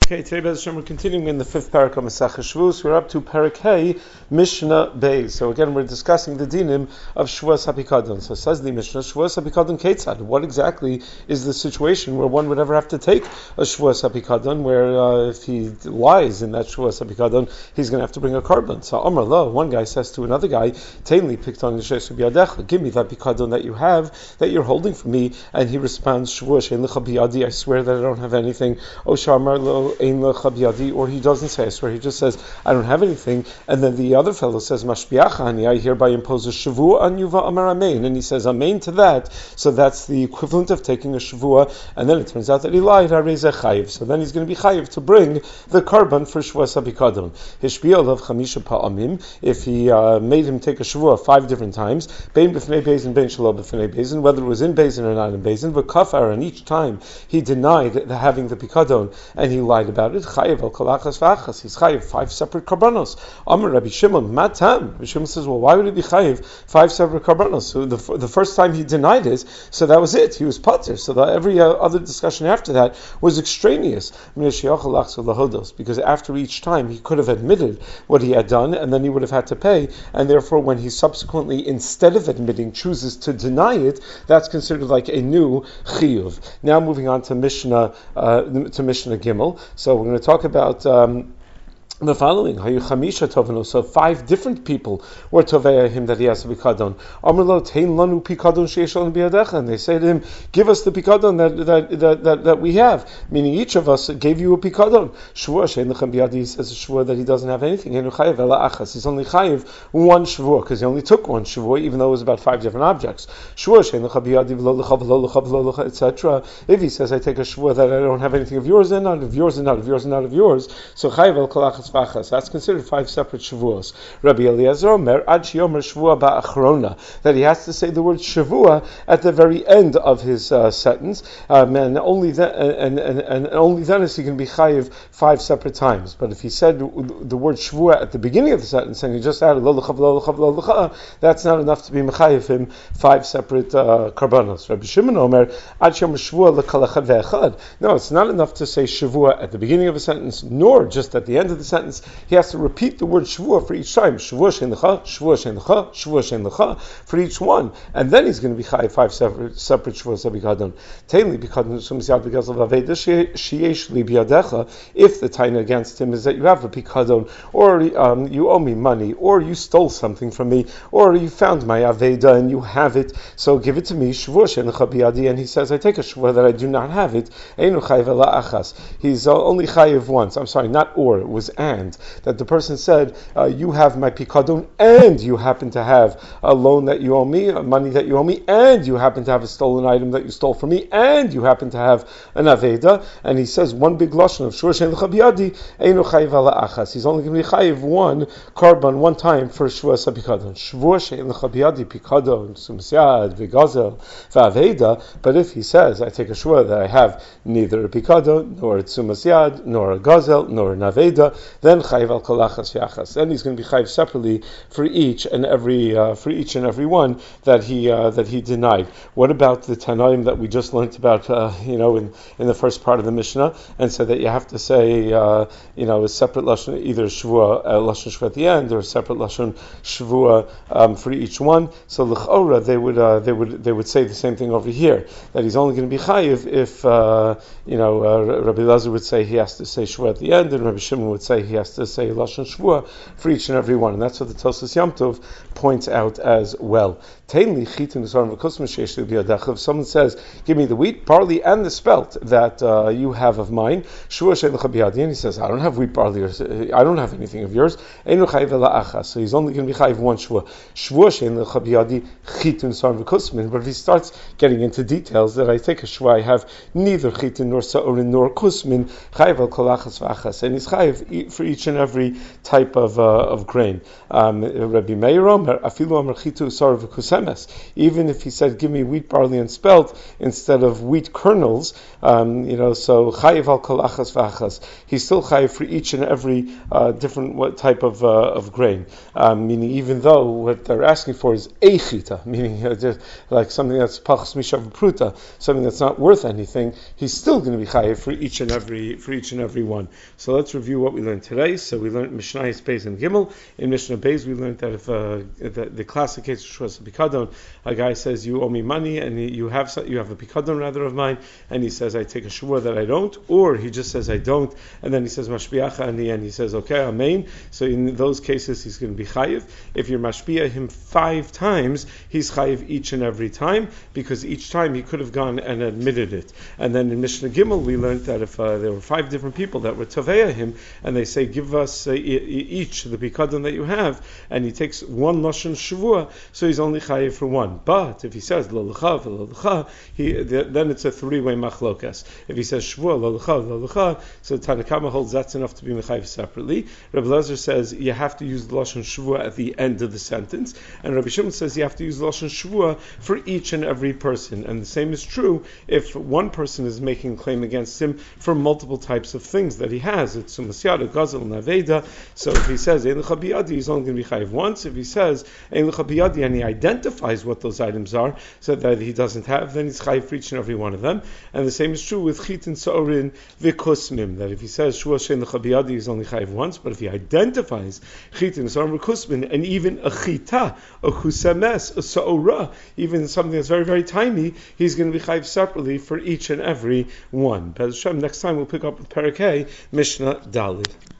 Okay, today, Bez Hashem, we're continuing in the fifth parak of Masechah Shavuos. We're up to Parak Hey, Mishnah Beis. So again, we're discussing the dinim of Shavuos HaPikadon. So says the Mishnah, Shavuos HaPikadon Ketzad. What exactly is the situation where one would ever have to take a Shavuos HaPikadon, where if he lies in that Shavuos HaPikadon, he's going to have to bring a carbon. So Amar Lo, one guy says to another guy, Tainli Pikton Yeshesu Biyadecha, give me that Pikadon that you have, that you're holding for me. And he responds, Shavuos Shein Lecha Biyadi, I swear that I don't have anything. O Shamar Lo, or he doesn't say, I swear, he just says, I don't have anything. And then the other fellow says, Mashbiachani, I hereby impose a shavua on Yuva Amar Amen. And he says, Amen to that. So that's the equivalent of taking a shavua. And then it turns out that he lied, Harezeh Chayiv. So then he's going to be Chayiv to bring the carbon for Shavuos HaPikadon. Hishbiel of Chamisha Pa'amim, if he made him take a shavua 5 different times, Bein B'fnei Bezin, Bein Shalom B'fnei Bezin, whether it was in Bezin or not in Bezin, but Kafar, and each time he denied having the Pikadon, and he lied about it, Chayiv al kalachas v'achas. He's chayiv 5 separate karbanos. Amar Rabbi Shimon, matam. Rabbi Shimon says, well, why would he be chayiv 5 separate karbanos? So the first time he denied it, so that was it. He was pater. So that every other discussion after that was extraneous. Because after each time he could have admitted what he had done, and then he would have had to pay. And therefore, when he subsequently, instead of admitting, chooses to deny it, that's considered like a new chiyuv. Now moving on to Mishnah Gimel. So we're going to talk about the following. So 5 different people were tovei him that he has a pikadon. Amrlo tein lanu pikadon sheishon biyadecha, and they say to him, give us the pikadon that we have. Meaning each of us gave you a pikadon. Shvua shein lechem biyadi, he says a shvua that he doesn't have anything. Heinu chayev ela achas. He's only chayev one shvua because he only took one shvua, even though it was about 5 different objects. Shvua shein lechem biyadi v'lo lecha v'lo lecha v'lo lecha, etc. If he says I take a shvua that I don't have anything of yours and not of yours and not of yours and not of yours, so chayev el kalachas. That's considered 5 separate shavuos. Rabbi Eliezer Omer ad sheyomer shavua ba'achrona, that he has to say the word shavua at the very end of his sentence, and only then is he going to be chayiv 5 separate times. But if he said the word shavua at the beginning of the sentence and he just added lo lecha lo lecha lo lecha, that's not enough to be mechayiv him 5 separate karbanos. Rabbi Shimon Omer ad sheyomer shavua lekal echad ve'echad. No, it's not enough to say shavua at the beginning of a sentence, nor just at the end of the sentence. He has to repeat the word shavua for each time. Shavua shein lecha, shavua shein lecha, shavua shein lecha, for each one. And then he's going to be chayiv 5 separate shavuos HaPikadon. Tainli pikadon sumisyad b'gezel v'aveda sheyesh li biyadecha. If the taina against him is that you have a pikadon, or you owe me money, or you stole something from me, or you found my aveda and you have it, so give it to me. Shavua shein lecha biyadi, and he says, I take a shavua that I do not have it. Einu chayiv ela achas. He's only chayiv once. I'm sorry, not or, it was and. That the person said, you have my pikadon, and you happen to have a loan that you owe me, money that you owe me, and you happen to have a stolen item that you stole from me, and you happen to have an aveda. And he says one big lashon of shur shein lecha biyadi einu chayiv ala achas. He's only going to be chayiv one carbon one time for shavuos HaPikadon. Shvur shein lecha biyadi pikadon sumsyad v'gazel v'aveda. But if he says, I take a shvur that I have neither a pikadon nor a tzumas nor a gazel nor an aveda, then chayiv al kalachas v'achas. Then he's going to be chayiv separately for each and every one that he denied. What about the tanaim that we just learned about? In the first part of the Mishnah, and said that you have to say a separate lashon, either shavua lashon shvua at the end, or a separate lashon shavua for each one. So l'chora they would say the same thing over here, that he's only going to be chayiv if Rabbi Elazar would say he has to say shavua at the end, and Rabbi Shimon would say he has to say lashon shvua for each and every one, and that's what the Tosfos Yom Tov points out as well. If someone says, give me the wheat, barley, and the spelt that you have of mine, and he says, I don't have wheat, barley, or I don't have anything of yours, so he's only going to be chayiv one shvua. But if he starts getting into details that I take a shvua, I have neither chitun nor sa'orin nor kusmin, chayiv al kolachas v'achas, and he's chayiv for each and every type of grain. Rabbi Meir Omer, afilu amar chitu usar v'kusemes. Even if he said, give me wheat, barley, and spelt instead of wheat kernels, so chayiv al kol achas v'achas. He's still chayiv for each and every different type of grain. Meaning, even though what they're asking for is a chita, meaning just like something that's pachas mishav pruta, something that's not worth anything, he's still going to be chayiv for each and every one. So let's review what we learned today. So we learned Mishnayos Beis and Gimel. In Mishnah Beis, we learned that if the classic case of Shvus Pikadon, a guy says, you owe me money, and you have a Pikadon rather of mine, and he says, I take a shvur that I don't, or he just says I don't, and then he says mashbiacha, and in the end he says, okay, amen. So in those cases, he's going to be chayiv. If you're mashbiah him 5 times, he's chayiv each and every time, because each time he could have gone and admitted it. And then in Mishnah Gimel, we learned that if there were 5 different people that were taveya him, and they say, give us each the pikadon that you have, and he takes 1 lashon shvua, so he's only chayiv for 1. But if he says lo lecha v'lo lecha, then it's a 3-way machlokas. If he says shvua lo lecha, so Tanakama holds that's enough to be mechayiv separately. Rabbi Lezer says you have to use the lashon shvua at the end of the sentence, and Rabbi Shimon says you have to use the lashon shvua for each and every person. And the same is true if one person is making a claim against him for multiple types of things that he has. It's sumasyada, gazel, naveda. So if he says ein lecha biyadi, he's only going to be chayiv once. If he says ein lecha biyadi and he identifies what those items are, so that he doesn't have, then he's chayiv for each and every one of them. And the same is true with chitin, sa'orin, v'kusmim, that if he says shua shein lecha biyadi, he's only chayiv once. But if he identifies chitin, sa'orin, v'kusmin, and even a chita, a chusames, a sa'ora, even something that's very, very tiny, he's going to be chayiv separately for each and every one. But next time we'll pick up with Perek Hey, Mishnah Dalid.